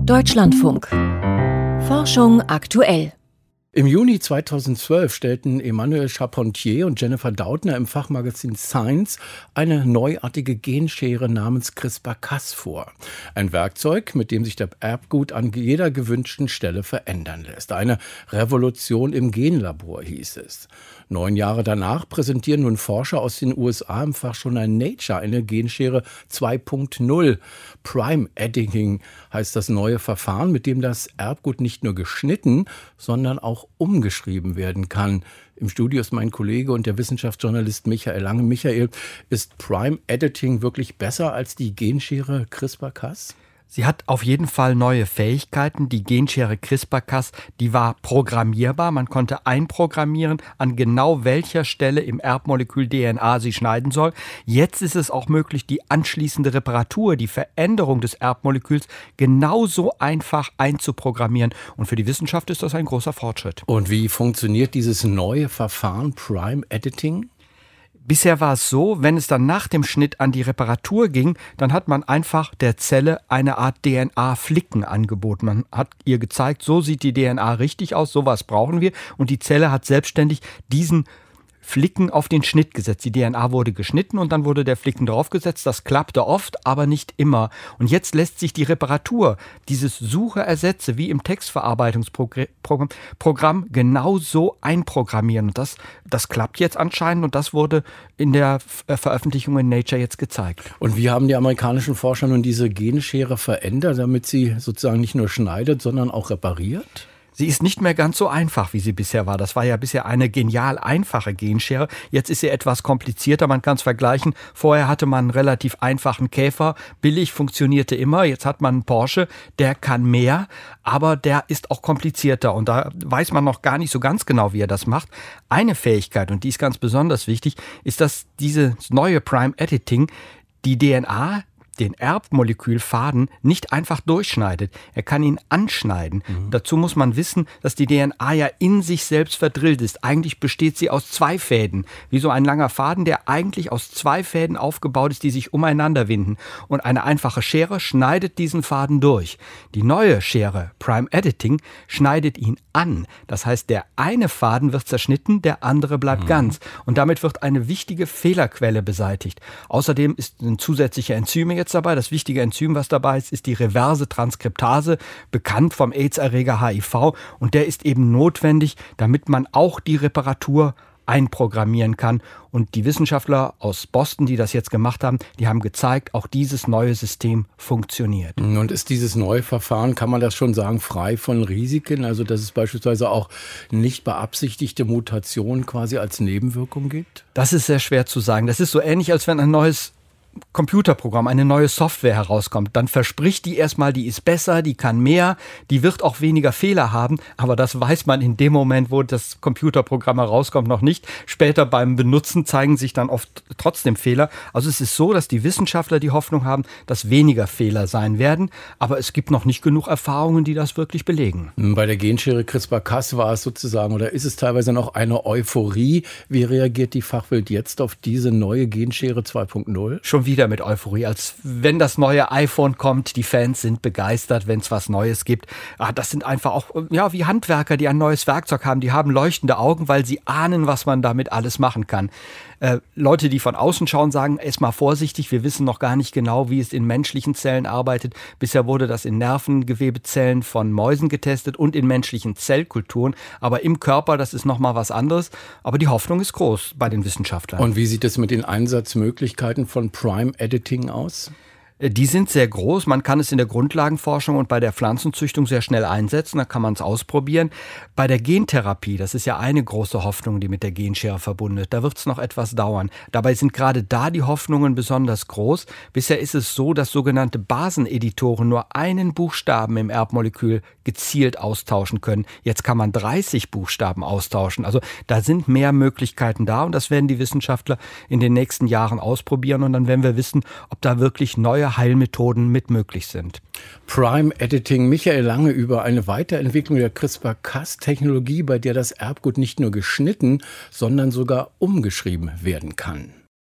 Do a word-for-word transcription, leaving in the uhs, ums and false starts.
Deutschlandfunk. Forschung aktuell. Im Juni zweitausendzwölf stellten Emmanuel Charpentier und Jennifer Doudna im Fachmagazin Science eine neuartige Genschere namens CRISPR Cas vor. Ein Werkzeug, mit dem sich das Erbgut an jeder gewünschten Stelle verändern lässt. Eine Revolution im Genlabor, hieß es. Neun Jahre danach präsentieren nun Forscher aus den U S A im Fachjournal Nature eine Genschere zwei Punkt null. Prime Editing heißt das neue Verfahren, mit dem das Erbgut nicht nur geschnitten, sondern auch umgeschrieben werden kann. Im Studio ist mein Kollege und der Wissenschaftsjournalist Michael Lange. Michael, ist Prime Editing wirklich besser als die Genschere CRISPR Cas? Sie hat auf jeden Fall neue Fähigkeiten. Die Genschere CRISPR Cas, die war programmierbar. Man konnte einprogrammieren, an genau welcher Stelle im Erbmolekül D N A sie schneiden soll. Jetzt ist es auch möglich, die anschließende Reparatur, die Veränderung des Erbmoleküls genauso einfach einzuprogrammieren. Und für die Wissenschaft ist das ein großer Fortschritt. Und wie funktioniert dieses neue Verfahren Prime Editing? Bisher war es so, wenn es dann nach dem Schnitt an die Reparatur ging, dann hat man einfach der Zelle eine Art D N A-Flicken angeboten. Man hat ihr gezeigt, so sieht die D N A richtig aus, sowas brauchen wir. Und die Zelle hat selbstständig diesen Flicken auf den Schnitt gesetzt. Die D N A wurde geschnitten und dann wurde der Flicken draufgesetzt. Das klappte oft, aber nicht immer. Und jetzt lässt sich die Reparatur, dieses Suche-Ersetze, wie im Textverarbeitungsprogramm, Programm genauso einprogrammieren. Und das, das klappt jetzt anscheinend und das wurde in der Veröffentlichung in Nature jetzt gezeigt. Und wie haben die amerikanischen Forscher nun diese Genschere verändert, damit sie sozusagen nicht nur schneidet, sondern auch repariert? Sie ist nicht mehr ganz so einfach, wie sie bisher war. Das war ja bisher eine genial einfache Genschere. Jetzt ist sie etwas komplizierter. Man kann es vergleichen. Vorher hatte man einen relativ einfachen Käfer. Billig, funktionierte immer. Jetzt hat man einen Porsche. Der kann mehr, aber der ist auch komplizierter. Und da weiß man noch gar nicht so ganz genau, wie er das macht. Eine Fähigkeit, und die ist ganz besonders wichtig, ist, dass dieses neue Prime Editing die D N A, den Erbmolekülfaden, nicht einfach durchschneidet. Er kann ihn anschneiden. Mhm. Dazu muss man wissen, dass die D N A ja in sich selbst verdrillt ist. Eigentlich besteht sie aus zwei Fäden. Wie so ein langer Faden, der eigentlich aus zwei Fäden aufgebaut ist, die sich umeinander winden. Und eine einfache Schere schneidet diesen Faden durch. Die neue Schere, Prime Editing, schneidet ihn an. Das heißt, der eine Faden wird zerschnitten, der andere bleibt mhm. ganz. Und damit wird eine wichtige Fehlerquelle beseitigt. Außerdem ist ein zusätzlicher Enzyme jetzt dabei. Das wichtige Enzym, was dabei ist, ist die reverse Transkriptase, bekannt vom AIDS-Erreger H I V. Und der ist eben notwendig, damit man auch die Reparatur einprogrammieren kann. Und die Wissenschaftler aus Boston, die das jetzt gemacht haben, die haben gezeigt, auch dieses neue System funktioniert. Und ist dieses neue Verfahren, kann man das schon sagen, frei von Risiken? Also dass es beispielsweise auch nicht beabsichtigte Mutationen quasi als Nebenwirkung gibt? Das ist sehr schwer zu sagen. Das ist so ähnlich, als wenn ein neues Computerprogramm, eine neue Software herauskommt, dann verspricht die erstmal, die ist besser, die kann mehr, die wird auch weniger Fehler haben, aber das weiß man in dem Moment, wo das Computerprogramm herauskommt, noch nicht. Später beim Benutzen zeigen sich dann oft trotzdem Fehler. Also es ist so, dass die Wissenschaftler die Hoffnung haben, dass weniger Fehler sein werden, aber es gibt noch nicht genug Erfahrungen, die das wirklich belegen. Bei der Genschere CRISPR Cas war es sozusagen, oder ist es teilweise noch eine Euphorie? Wie reagiert die Fachwelt jetzt auf diese neue Genschere zwei Punkt null? Schon wieder mit Euphorie, als wenn das neue iPhone kommt. Die Fans sind begeistert, wenn es was Neues gibt. Ah, das sind einfach auch ja wie Handwerker, die ein neues Werkzeug haben. Die haben leuchtende Augen, weil sie ahnen, was man damit alles machen kann. Äh, Leute, die von außen schauen, sagen, erstmal vorsichtig, wir wissen noch gar nicht genau, wie es in menschlichen Zellen arbeitet. Bisher wurde das in Nervengewebezellen von Mäusen getestet und in menschlichen Zellkulturen. Aber im Körper, das ist nochmal was anderes. Aber die Hoffnung ist groß bei den Wissenschaftlern. Und wie sieht es mit den Einsatzmöglichkeiten von Prime Editing aus? Die sind sehr groß. Man kann es in der Grundlagenforschung und bei der Pflanzenzüchtung sehr schnell einsetzen. Da kann man es ausprobieren. Bei der Gentherapie, das ist ja eine große Hoffnung, die mit der Genschere verbunden ist, da wird es noch etwas dauern. Dabei sind gerade da die Hoffnungen besonders groß. Bisher ist es so, dass sogenannte Baseneditoren nur einen Buchstaben im Erbmolekül gezielt austauschen können. Jetzt kann man dreißig Buchstaben austauschen. Also da sind mehr Möglichkeiten da und das werden die Wissenschaftler in den nächsten Jahren ausprobieren und dann werden wir wissen, ob da wirklich neue Heilmethoden mit möglich sind. Prime Editing, Michael Lange über eine Weiterentwicklung der CRISPR Cas Technologie, bei der das Erbgut nicht nur geschnitten, sondern sogar umgeschrieben werden kann.